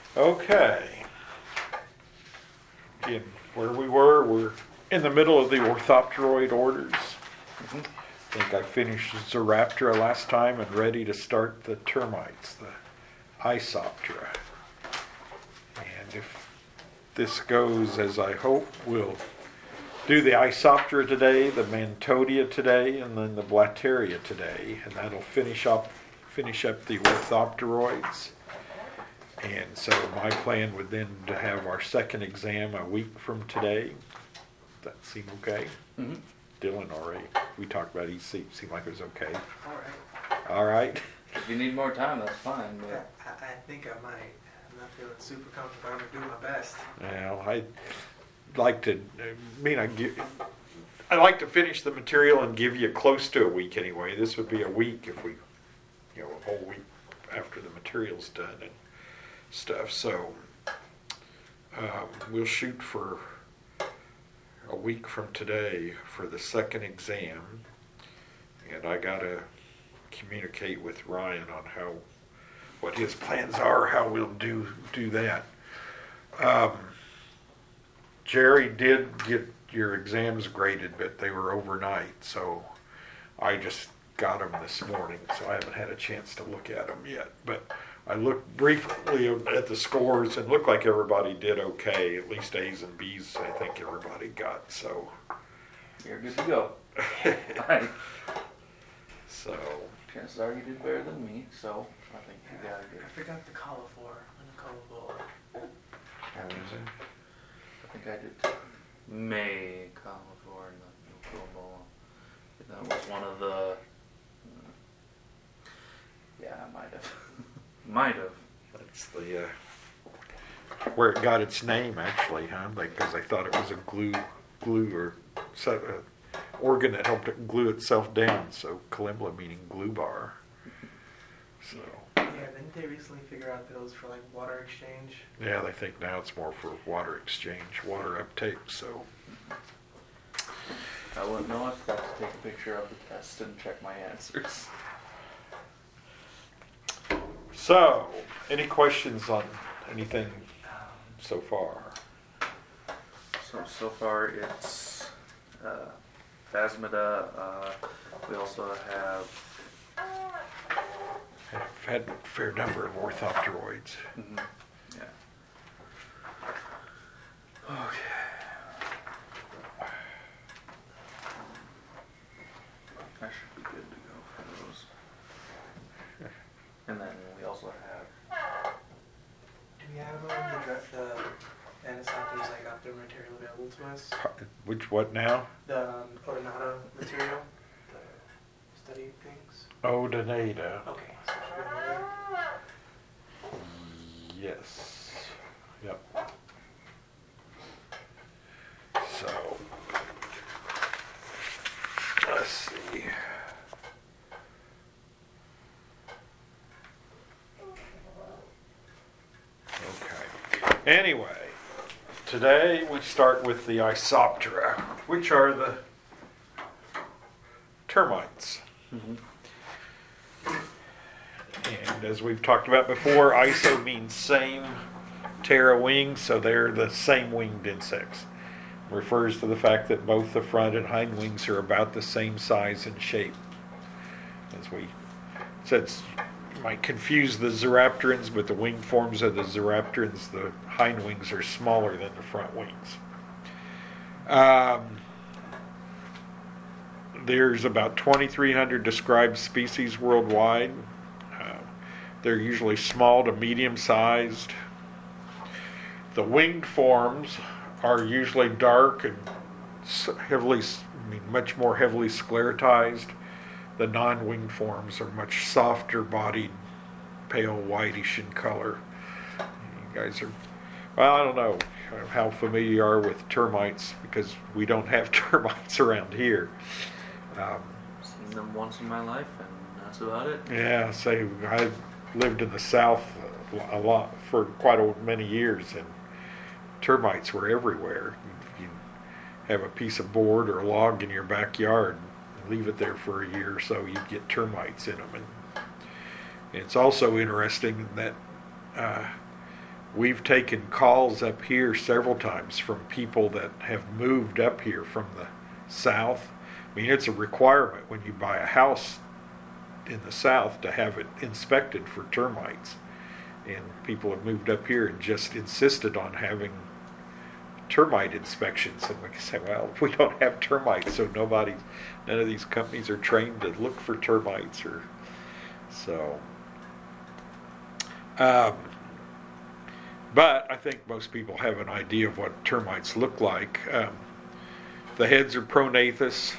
Okay. Again, where we we're in the middle of the orthopteroid orders. I think I finished Zooptera last time and ready to start the termites, the Isoptera. And if this goes as I hope, we'll do the Isoptera today, the Mantodea today, and then the Blattaria today, and that'll finish up the orthopteroids. And so my plan would then to have our second exam a week from today. Does that seem okay? Mm-hmm. Dylan already, we talked about EC, seemed like it was okay. All right. All right. If you need more time, that's fine. But I think I might. I'm not feeling super comfortable. I'm gonna do my best. Well, I like to finish the material and give you close to a week anyway. This would be a week if we, a whole week after the material's done and stuff. So we'll shoot for a week from today for the second exam, and I gotta communicate with Ryan on what his plans are, how we'll do that. Jerry did get your exams graded, but they were overnight, so I just got them this morning, so I haven't had a chance to look at them yet. But I looked briefly at the scores and looked like everybody did okay, at least A's and B's I think everybody got, so. you're good to go. Right. So. Chances are you did better than me, so I think you got it. I forgot the cauliflower and the cauliflower. How is it? I think I did May cauliflower and the Nucleobola. That was one of the. Yeah, I might have. Might have. That's the where it got its name, actually, huh? Because I thought it was a glue or organ that helped it glue itself down. So Calimbla meaning glue bar. So. Yeah, didn't they recently figure out that it was for like water exchange? Yeah, they think now it's more for water exchange, water uptake. So. I wouldn't know. I forgot to take a picture of the test and check my answers. So, any questions on anything so far? So far it's Phasmida. We also have. I've had a fair number of orthopteroids. Mm-hmm. Yeah. Okay. I should be good to go for those. And then we also have. Do we have the Anasates like optimal material available to us? What now? The Odonata material, the study things. Odonata. Okay, so should we have that? Yes. Yep. So, let's see. Okay. Anyway, today we start with the Isoptera, which are the termites. Mm-hmm. And as we've talked about before, iso means same, ptera wings, so they're the same winged insects. Refers to the fact that both the front and hind wings are about the same size and shape. As we said, you might confuse the Zoopterans, but the wing forms of the Zoopterans, the hind wings are smaller than the front wings. There's about 2,300 described species worldwide. They're usually small to medium sized. The winged forms are usually dark and much more heavily sclerotized. The non-winged forms are much softer bodied, pale whitish in color. You guys are, well, I don't know how familiar you are with termites because we don't have termites around here. Seen them once in my life, and that's about it. Yeah, I lived in the South a lot for quite many years, and termites were everywhere. You have a piece of board or a log in your backyard, leave it there for a year or so, you'd get termites in them. And it's also interesting that we've taken calls up here several times from people that have moved up here from the south. I mean, it's a requirement when you buy a house in the south to have it inspected for termites. And people have moved up here and just insisted on having termite inspections. And we can say, well, we don't have termites, so none of these companies are trained to look for termites. Or so. But I think most people have an idea of what termites look like. The heads are pronathous.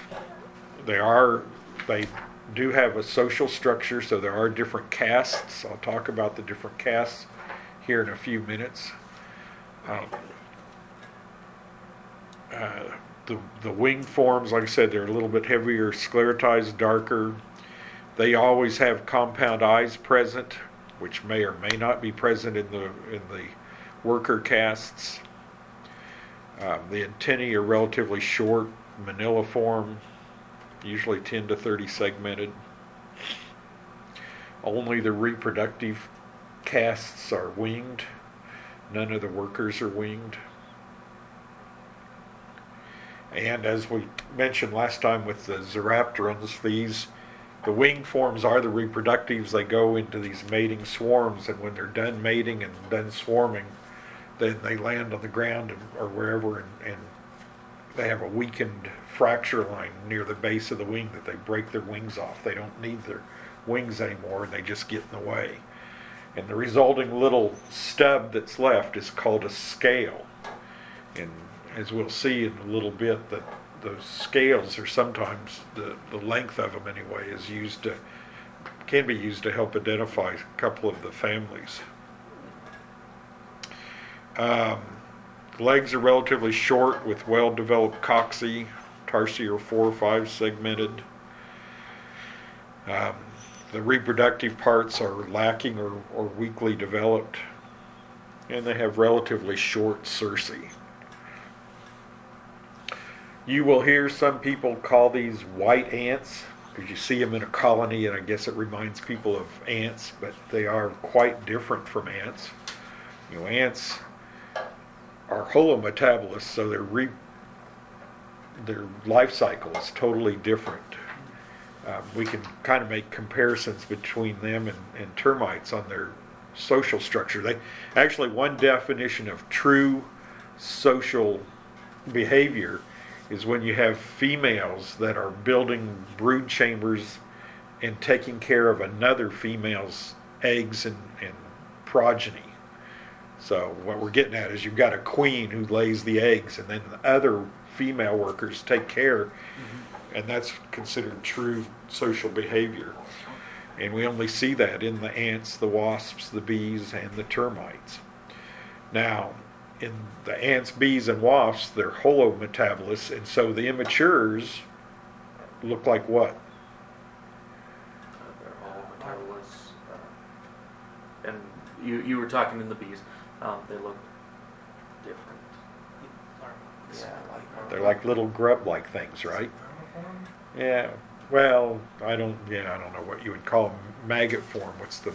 They do have a social structure, so there are different castes. I'll talk about the different castes here in a few minutes. The wing forms, like I said, they're a little bit heavier, sclerotized, darker. They always have compound eyes present, which may or may not be present in the worker castes. The antennae are relatively short, maniliform, usually 10 to 30 segmented. Only the reproductive castes are winged. None of the workers are winged. And as we mentioned last time with the Xerapterans, the wing forms are the reproductives. They go into these mating swarms, and when they're done mating and done swarming, then they land on the ground or wherever, and they have a weakened fracture line near the base of the wing that they break their wings off. They don't need their wings anymore, and they just get in the way. And the resulting little stub that's left is called a scale. And as we'll see in a little bit, that those scales are sometimes, the length of them anyway, can be used to help identify a couple of the families. Legs are relatively short with well-developed coxae. Tarsi are 4 or 5 segmented. The reproductive parts are lacking or weakly developed, and they have relatively short cerci. You will hear some people call these white ants, because you see them in a colony, and I guess it reminds people of ants, but they are quite different from ants. Ants are holometabolists, so their life cycle is totally different. We can kind of make comparisons between them and termites on their social structure. One definition of true social behavior is when you have females that are building brood chambers and taking care of another female's eggs and progeny. So what we're getting at is you've got a queen who lays the eggs, and then the other female workers take care, and that's considered true social behavior. And we only see that in the ants, the wasps, the bees, and the termites. Now, in the ants, bees, and wasps, they're holometabolists, and so the immatures look like what? They're holometabolists. And you were talking in the bees. They look different. Yeah, They're like little grub-like things, right? Yeah. Well, I don't know what you would call them. Maggot form. What's the?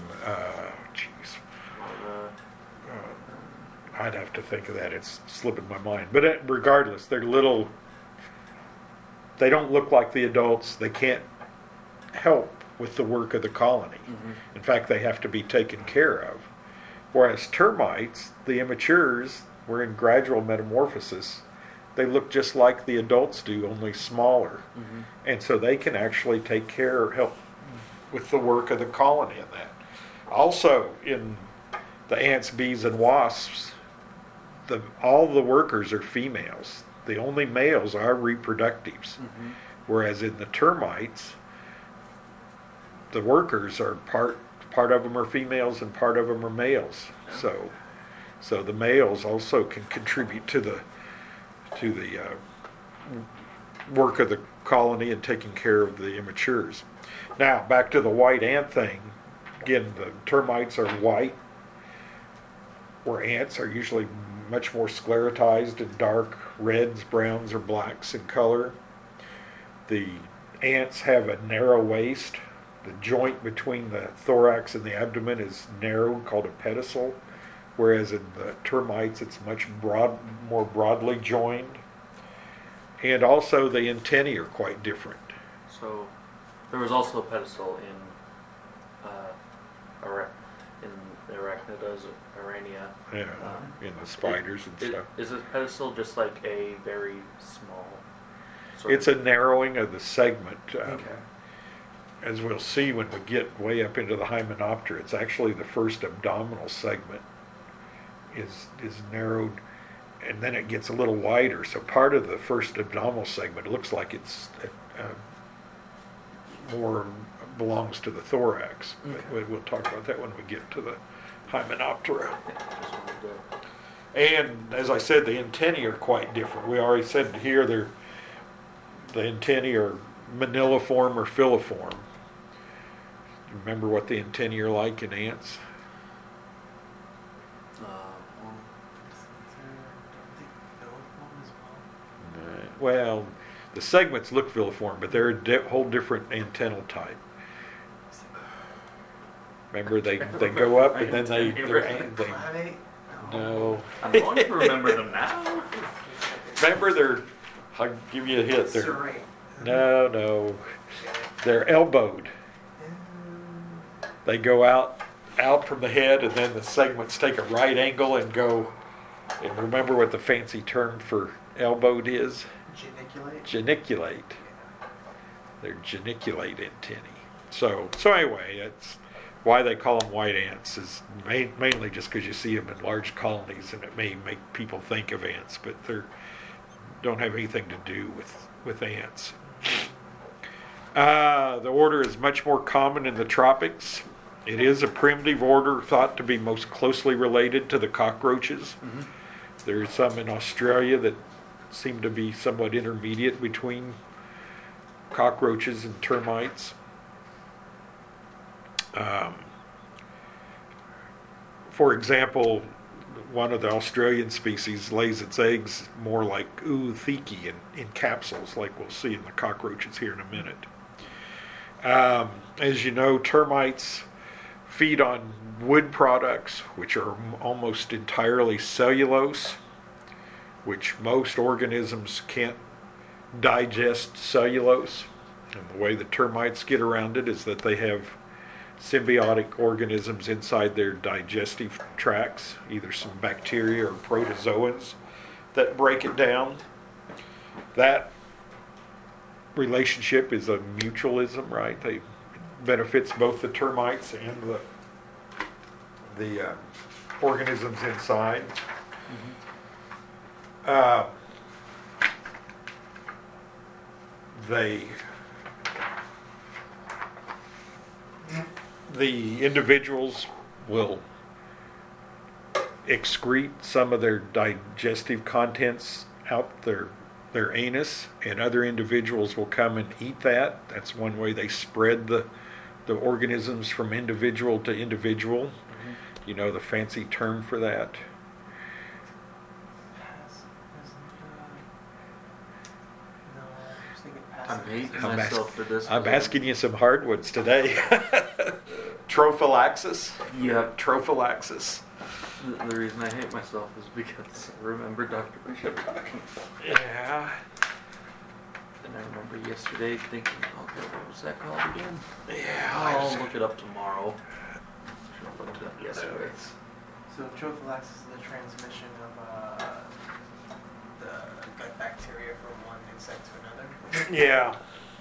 I'd have to think of that. It's slipping my mind. But regardless, they're little. They don't look like the adults. They can't help with the work of the colony. In fact, they have to be taken care of. Whereas termites, the immatures, were in gradual metamorphosis. They look just like the adults do, only smaller. And so they can actually help with the work of the colony in that. Also, in the ants, bees, and wasps, all the workers are females. The only males are reproductives. Whereas in the termites, the workers are part of them are females and part of them are males. So the males also can contribute to the work of the colony and taking care of the immatures. Now, back to the white ant thing. Again, the termites are white, where ants are usually much more sclerotized and dark reds, browns, or blacks in color. The ants have a narrow waist. The joint between the thorax and the abdomen is narrow, called a pedicel. whereas in the termites it's much more broadly joined. And also the antennae are quite different. So there was also a pedestal in Arachnidas, Arania. Yeah, in the spiders and stuff. Is a pedestal just like a very small? It's a narrowing of the segment. Okay. As we'll see when we get way up into the Hymenoptera, it's actually the first abdominal segment is narrowed, and then it gets a little wider. So part of the first abdominal segment looks like it's more belongs to the thorax. Okay. We'll talk about that when we get to the Hymenoptera. Just wanted to- And as I said, the antennae are quite different. We already said here the antennae are maniliform or filiform. Remember what the antennae are like in ants? Well, the segments look filiform, but they're a whole different antennal type. Remember, they go up and then they Clavate? no. I'm going to remember them now. Remember, I'll give you a hit. Serrate. No, they're elbowed. They go out from the head, and then the segments take a right angle and go. And remember what the fancy term for elbowed is? Geniculate? Geniculate. They're geniculate antennae. So anyway, it's why they call them white ants is mainly just because you see them in large colonies, and it may make people think of ants, but they don't have anything to do with ants. The order is much more common in the tropics. It is a primitive order thought to be most closely related to the cockroaches. Mm-hmm. There's some in Australia that seem to be somewhat intermediate between cockroaches and termites. For example, one of the Australian species lays its eggs more like oothiki in capsules, like we'll see in the cockroaches here in a minute. As you know, termites feed on wood products, which are almost entirely cellulose, which most organisms can't digest cellulose. And the way the termites get around it is that they have symbiotic organisms inside their digestive tracts, either some bacteria or protozoans that break it down. That relationship is a mutualism, right? It benefits both the termites and the organisms inside. The individuals will excrete some of their digestive contents out their anus, and other individuals will come and eat that. That's one way they spread the organisms from individual to individual. You know the fancy term for that? I'm hating myself for this. I'm asking you some hardwoods today. Trophallaxis? Yeah. Trophallaxis. The reason I hate myself is because I remember Dr. Bishop talking about it. Yeah. And I remember yesterday thinking, okay, what was that called again? Yeah. I'll look it up tomorrow. Should have looked it up yesterday. So trophallaxis is the transmission of the gut bacteria from one insect to another. Yeah.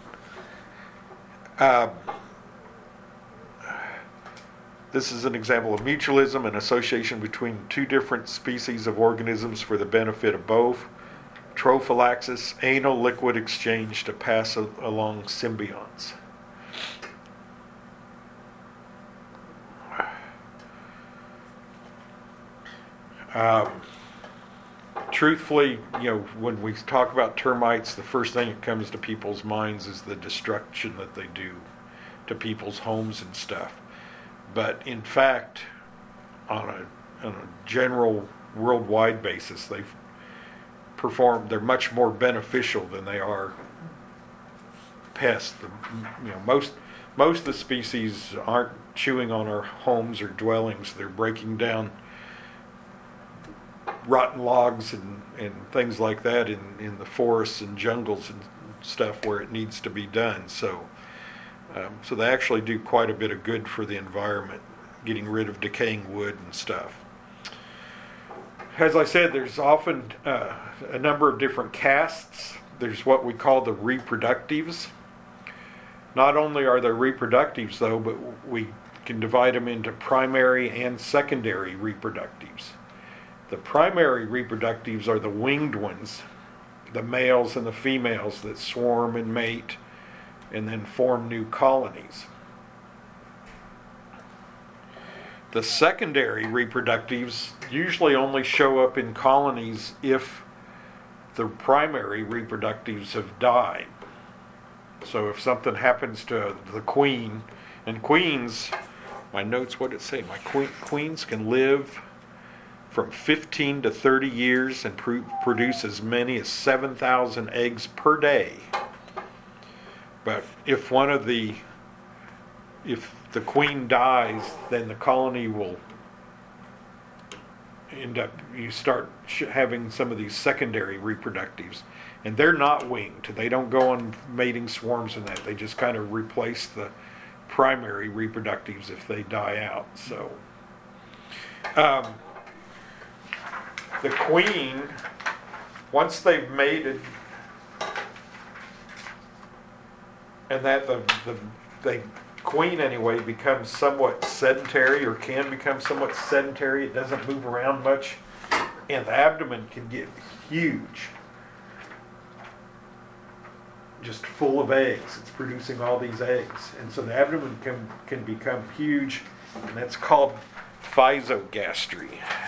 This is an example of mutualism, an association between two different species of organisms for the benefit of both. Trophallaxis, anal liquid exchange to pass along symbionts. Truthfully, when we talk about termites, the first thing that comes to people's minds is the destruction that they do to people's homes and stuff. But in fact, on a general worldwide basis, they're much more beneficial than they are pests. Most of the species aren't chewing on our homes or dwellings. They're breaking down rotten logs and things like that in the forests and jungles and stuff where it needs to be done. So they actually do quite a bit of good for the environment, getting rid of decaying wood and stuff. As I said, there's often a number of different castes. There's what we call the reproductives. Not only are there reproductives, though, but we can divide them into primary and secondary reproductives. The primary reproductives are the winged ones, the males and the females that swarm and mate and then form new colonies. The secondary reproductives usually only show up in colonies if the primary reproductives have died. So if something happens to the queen, and queens, my notes, what did it say? My queens can live from 15 to 30 years and produce as many as 7,000 eggs per day. But if the queen dies, then the colony will end up, you start having some of these secondary reproductives. And they're not winged. They don't go on mating swarms and that. They just kind of replace the primary reproductives if they die out. So the queen, once they've mated, and that the queen anyway becomes somewhat sedentary, or can become somewhat sedentary. It doesn't move around much, and the abdomen can get huge, just full of eggs. It's producing all these eggs, and so the abdomen can become huge, and that's called physogastry.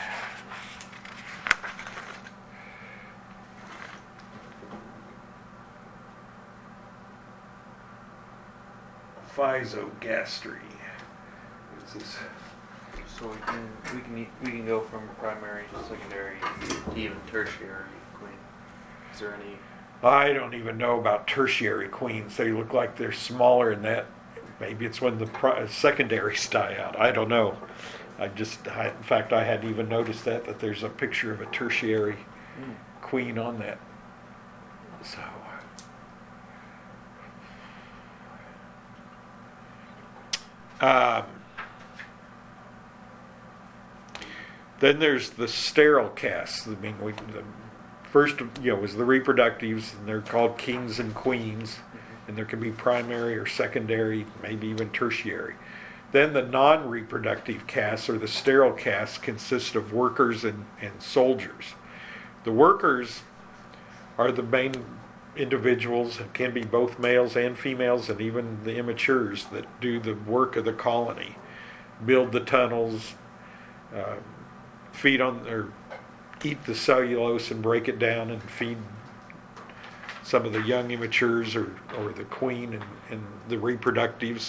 Physogastry. What's this? So we can go from primary to secondary to even tertiary queen. Is there any? I don't even know about tertiary queens. They look like they're smaller than that. Maybe it's when the secondaries die out. I don't know. In fact, I hadn't even noticed that there's a picture of a tertiary queen on that. So. Then there's the sterile castes. I mean, the first, was the reproductives, and they're called kings and queens, and there can be primary or secondary, maybe even tertiary. Then the non-reproductive castes, or the sterile castes, consist of workers and soldiers. The workers are the main individuals, and can be both males and females, and even the immatures that do the work of the colony, build the tunnels, feed on or eat the cellulose and break it down and feed some of the young immatures or the queen and the reproductives.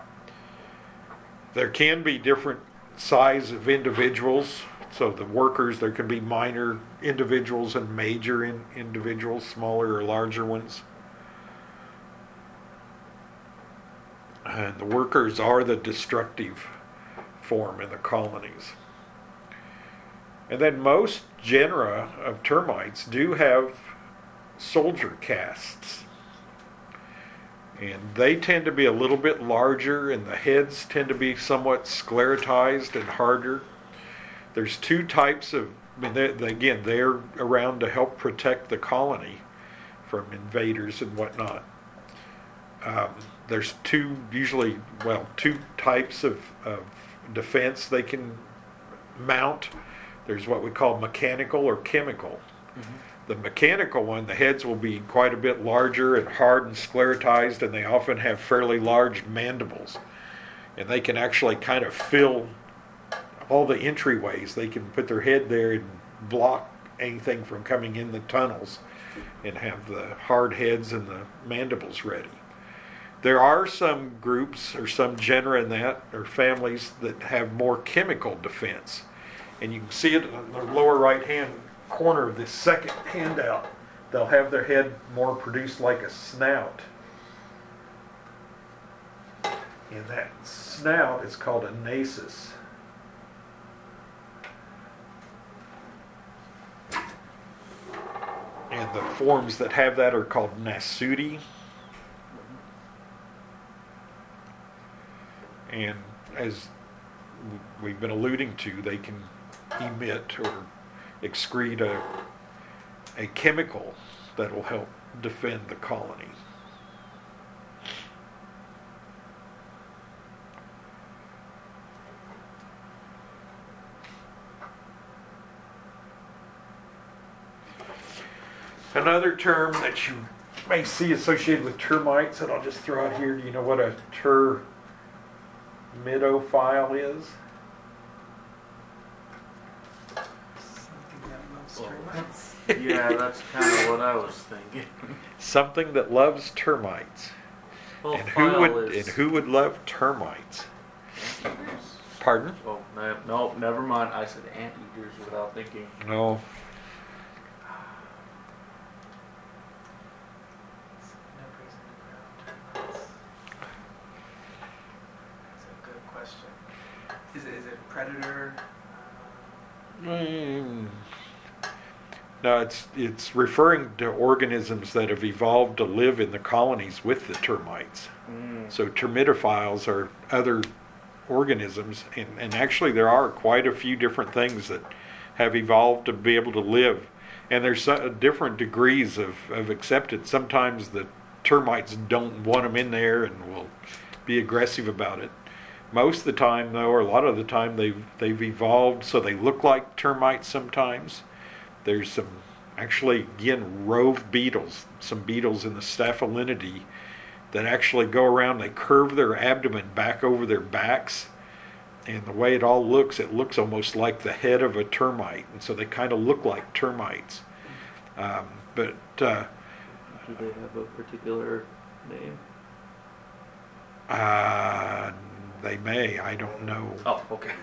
There can be different size of individuals. So the workers, there can be minor individuals and major individuals, smaller or larger ones. And the workers are the destructive form in the colonies. And then most genera of termites do have soldier castes. And they tend to be a little bit larger, and the heads tend to be somewhat sclerotized and harder. There's two types of, they're around to help protect the colony from invaders and whatnot. There's two types of defense they can mount. There's what we call mechanical or chemical. Mm-hmm. The mechanical one, the heads will be quite a bit larger and hard and sclerotized, and they often have fairly large mandibles. And they can actually kind of fill all the entryways. They can put their head there and block anything from coming in the tunnels and have the hard heads and the mandibles ready. There are some groups or some genera in that, or families, that have more chemical defense. And you can see it in the lower right hand corner of this second handout. They'll have their head more produced like a snout. And that snout is called a nasus. And the forms that have that are called Nasuti. And as we've been alluding to, they can emit or excrete a chemical that will help defend the colony. Another term that you may see associated with termites that I'll just throw out here. Do you know what a termitophile is? Something that loves termites. Yeah, that's kind of what I was thinking. Something that loves termites. Well, And file is... who would love termites? Pardon? Oh, no, never mind. I said anteaters without thinking. No. No reason to ground termites. That's a good question. Is it a predator? No, it's referring to organisms that have evolved to live in the colonies with the termites. So termitophiles are other organisms, and actually there are quite a few different things that have evolved to be able to live. And there's different degrees of acceptance. Sometimes the termites don't want them in there and will be aggressive about it. Most of the time, though, or a lot of the time, they've evolved so they look like termites sometimes. There's some, actually, again, rove beetles, some beetles in the Staphylinidae that actually go around, they curve their abdomen back over their backs, and the way it all looks, it looks almost like the head of a termite, and so they kind of look like termites. Do they have a particular name? They may, I don't know. Oh, okay.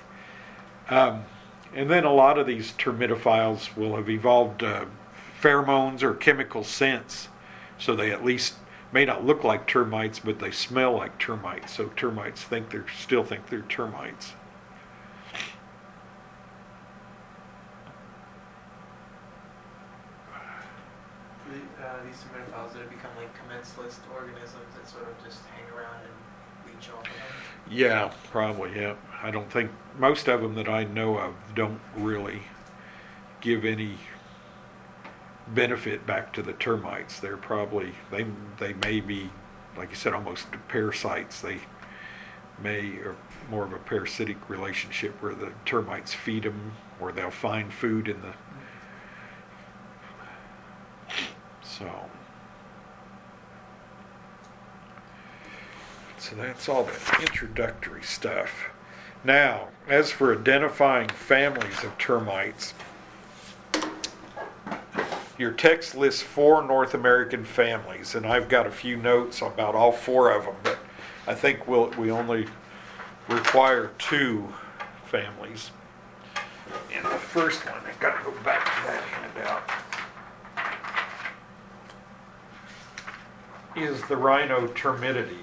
And then a lot of these termitophiles will have evolved pheromones or chemical scents, so they at least may not look like termites, but they smell like termites. So termites still think they're termites. These termitophiles that have become like commensalist organisms that sort of just hang around and leech off of them. Yeah, probably, yeah. I don't think, most of them that I know of don't really give any benefit back to the termites. They're probably, they may be, like you said, almost parasites. They may, or more of a parasitic relationship where the termites feed them, or they'll find food in the, So that's all the introductory stuff. Now, as for identifying families of termites, your text lists 4 North American families, and I've got a few notes about all 4 of them, but I think we only require 2 families. And the first one, I've got to go back to that handout, is the Rhinotermitidae.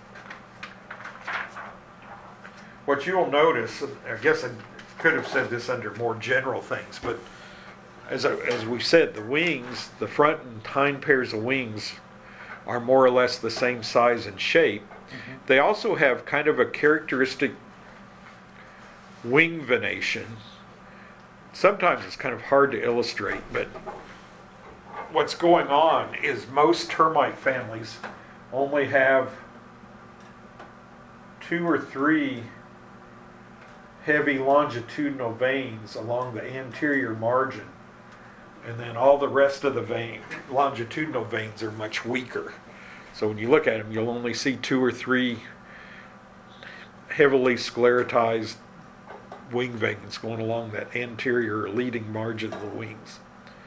What you'll notice, I guess I could have said this under more general things, but as we said, the wings, the front and hind pairs of wings are more or less the same size and shape. Mm-hmm. They also have kind of a characteristic wing venation. Sometimes it's kind of hard to illustrate, but what's going on is most termite families only have 2 or 3 heavy longitudinal veins along the anterior margin, and then all the rest of the longitudinal veins are much weaker. So when you look at them, you'll only see 2 or 3 heavily sclerotized wing veins going along that anterior leading margin of the wings.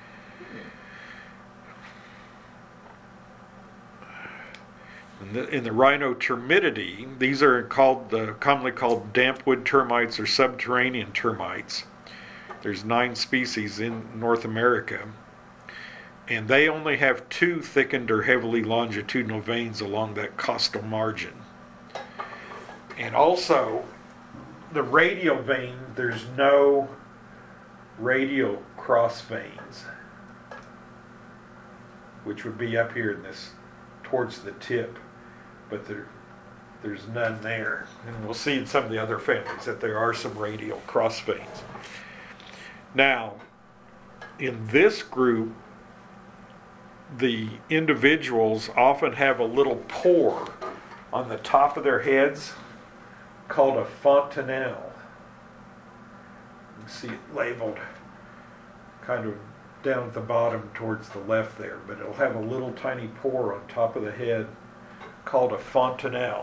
In the Rhinotermitidae, these are commonly called dampwood termites or subterranean termites. There's 9 species in North America, and they only have 2 thickened or heavily longitudinal veins along that costal margin. And also, the radial vein, there's no radial cross veins. which would be up here in this, towards the tip, but there's none there. And we'll see in some of the other families that there are some radial cross veins. Now, in this group, the individuals often have a little pore on the top of their heads called a fontanelle. You can see it labeled kind of down at the bottom towards the left there, but it'll have a little tiny pore on top of the head called a fontanelle.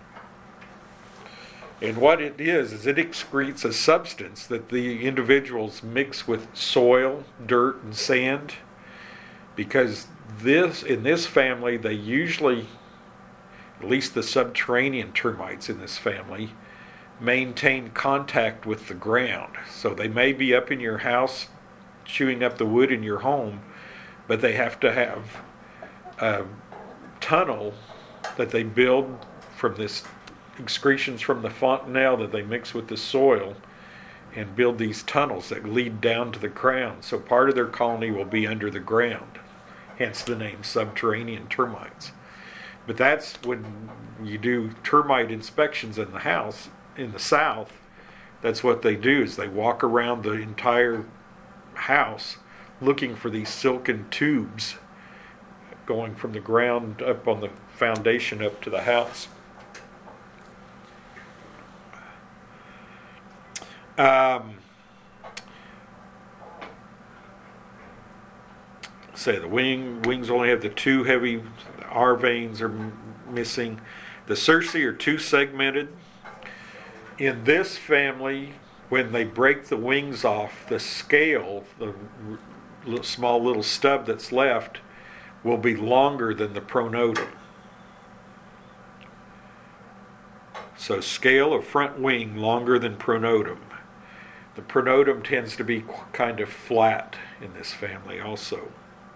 And what it is it excretes a substance that the individuals mix with soil, dirt, and sand, because in this family, they usually, at least the subterranean termites in this family, maintain contact with the ground. So they may be up in your house chewing up the wood in your home, but they have to have a tunnel that they build from this excretions from the fontanelle that they mix with the soil, and build these tunnels that lead down to the ground. So part of their colony will be under the ground, hence the name subterranean termites. But that's when you do termite inspections in the house in the South. That's what they do, is they walk around the entire house looking for these silken tubes going from the ground up on the foundation up to the house. Say the wings only have the two heavy R veins are missing. The cerci are two segmented. In this family, when they break the wings off, the scale, the small little stub that's left, will be longer than the pronotum. So scale of front wing longer than pronotum. The pronotum tends to be kind of flat in this family also.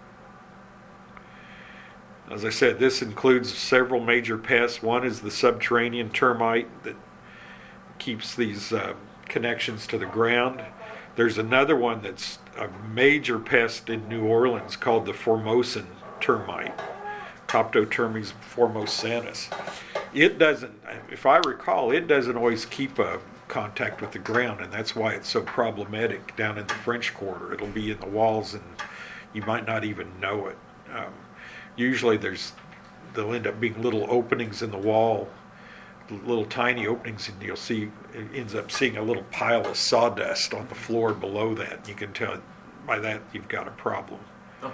As I said, this includes several major pests. One is the subterranean termite that keeps these connections to the ground. There's another one that's a major pest in New Orleans called the Formosan termite, Coptotermes formosanus. It doesn't, if I recall, it doesn't always keep a contact with the ground, and that's why it's so problematic down in the French Quarter. It'll be in the walls and you might not even know it. Usually there'll end up being little openings in the wall, little tiny openings, and you'll see, it ends up seeing a little pile of sawdust on the floor below that. You can tell by that you've got a problem. Oh.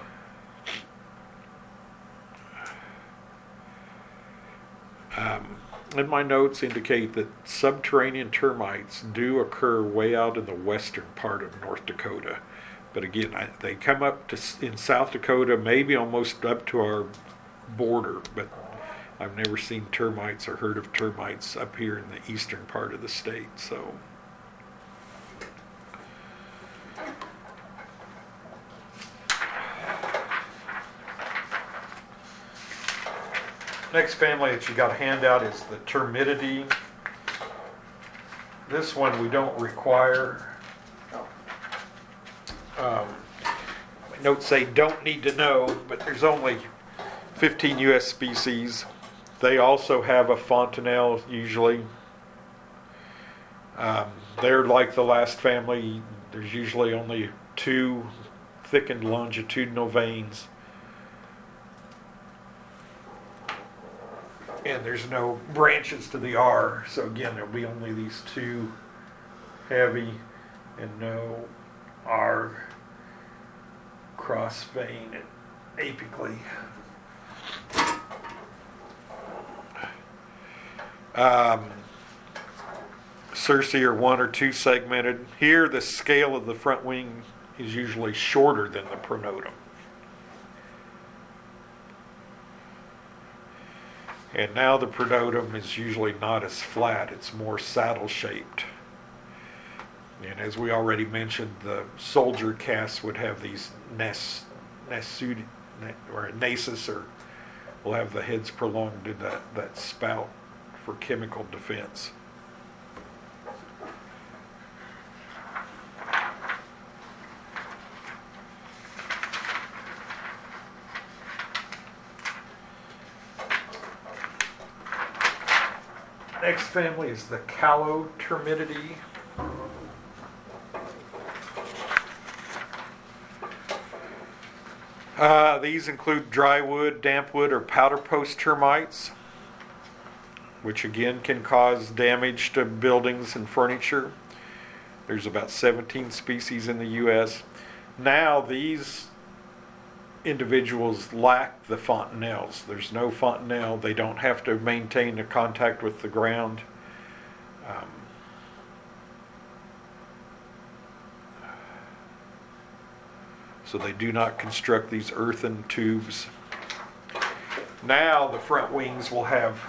And my notes indicate that subterranean termites do occur way out in the western part of North Dakota. But again, they come up in South Dakota, maybe almost up to our border, but I've never seen termites or heard of termites up here in the eastern part of the state. So, next family that you got a handout is the Termitidae. This one we don't require. Notes say don't need to know, but there's only 15 U.S. species. They also have a fontanelle usually. They're like the last family. There's usually only two thickened longitudinal veins. And there's no branches to the R. So again, there'll be only these two heavy and no R cross vein apically. Cerci are one or two segmented. Here the scale of the front wing is usually shorter than the pronotum. And now the pronotum is usually not as flat, it's more saddle shaped. And as we already mentioned, the soldier casts would have these nasus, or will have the heads prolonged in that spout for chemical defense. Next family is the Callotermidae. These include drywood, dampwood, or powder post termites, which again can cause damage to buildings and furniture. There's about 17 species in the U.S. Now these individuals lack the fontanelles. There's no fontanelle. They don't have to maintain a contact with the ground. So they do not construct these earthen tubes. Now the front wings will have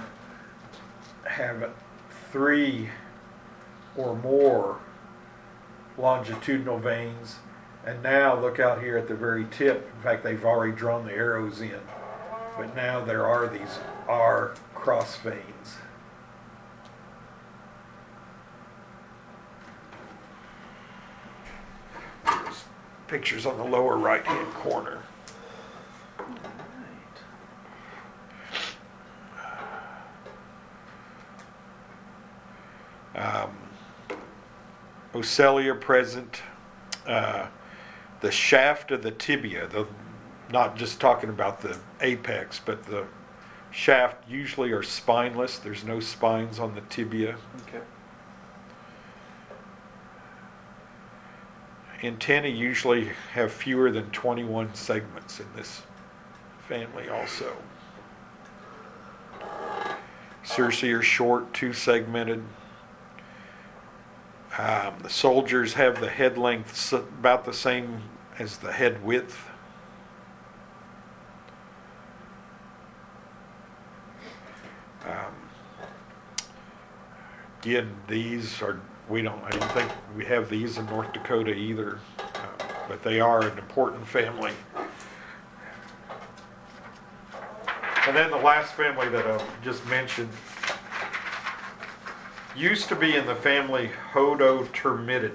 3 or more longitudinal veins. And now look out here at the very tip. In fact, they've already drawn the arrows in. But now there are these R cross veins. There's pictures on the lower right-hand corner. Ocellia present. The shaft of the tibia, not just talking about the apex, but the shaft usually are spineless. There's no spines on the tibia. Okay. Antennae usually have fewer than 21 segments in this family also. Cerci are short, 2-segmented. The soldiers have the head length about the same as the head width. Again, these are, I don't think we have these in North Dakota either, but they are an important family. And then the last family that I just mentioned used to be in the family Hodotermidae,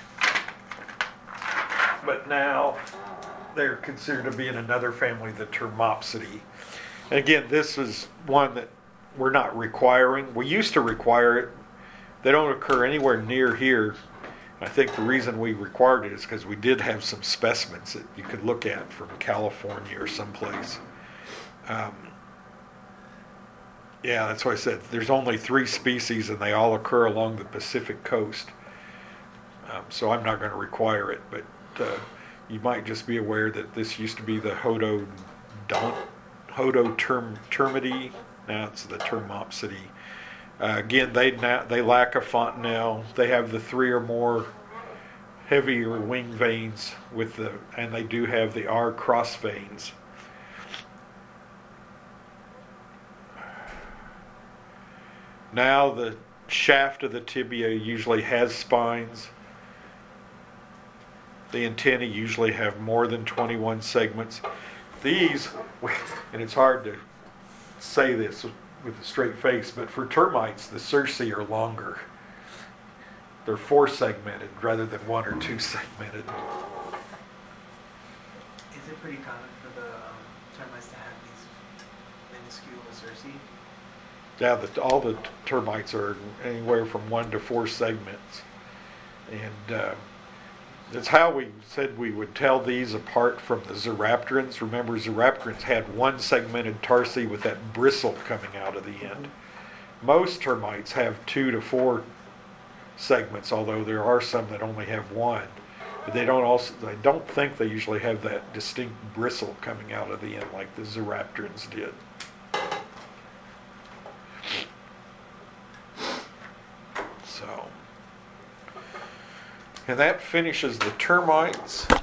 but now they're considered to be in another family, the Termopsidae. And again, this is one that we're not requiring. We used to require it. They don't occur anywhere near here. I think the reason we required it is because we did have some specimens that you could look at from California or someplace. Yeah, that's why I said there's only 3 species and they all occur along the Pacific coast. So I'm not going to require it, but you might just be aware that this used to be the Hodotermidae. Now it's the Termopsidae. Again, they lack a fontanelle. They have the 3 or more heavier wing veins and they do have the R cross veins. Now the shaft of the tibia usually has spines. The antennae usually have more than 21 segments. These, and it's hard to say this with a straight face, but for termites, the cerci are longer. They're 4-segmented rather than 1 or 2-segmented. Is it pretty common for the termites to have these minuscule cerci? Yeah, all the termites are anywhere from 1 to 4 segments. And that's how we said we would tell these apart from the Xerapterans. Remember, Xerapterans had 1-segmented tarsi with that bristle coming out of the end. Most termites have 2 to 4 segments, although there are some that only have 1. But I don't think they usually have that distinct bristle coming out of the end like the Xerapterans did. And that finishes the termites.